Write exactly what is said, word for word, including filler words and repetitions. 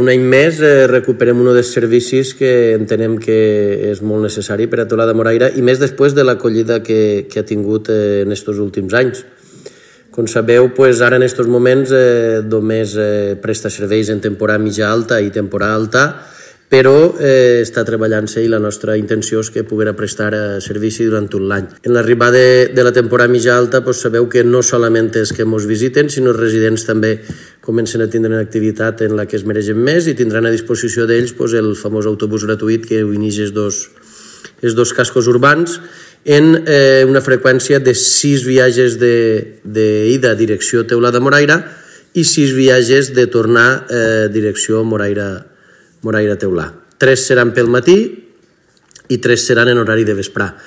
un any més eh, recuperem un dels servicis que entenem que és molt necessari per a Teulada Moraira, i més després de l'acollida que, que ha tingut eh, en aquests últims anys. Com sabeu, pues, ara en aquests moments eh, només eh, presta serveis en temporada mitja alta i temporada alta, però eh, està treballant-se i la nostra intenció és que poguera prestar eh, servici durant tot l'any. En l'arribada de, de la temporada mitja alta pues, sabeu que no solament és que ens visiten, sinó els residents també comencen a tindre una activitat en la que es mereixen més i tindran a disposició d'ells pues, el famós autobús gratuït que uneix els dos, els dos cascos urbans en eh, una freqüència de sis viatges d'ida direcció Teulada Moraira i sis viatges de tornar eh, direcció Moraira Moraira Teulà. Tres seran pel matí i tres seran en horari de vesprà.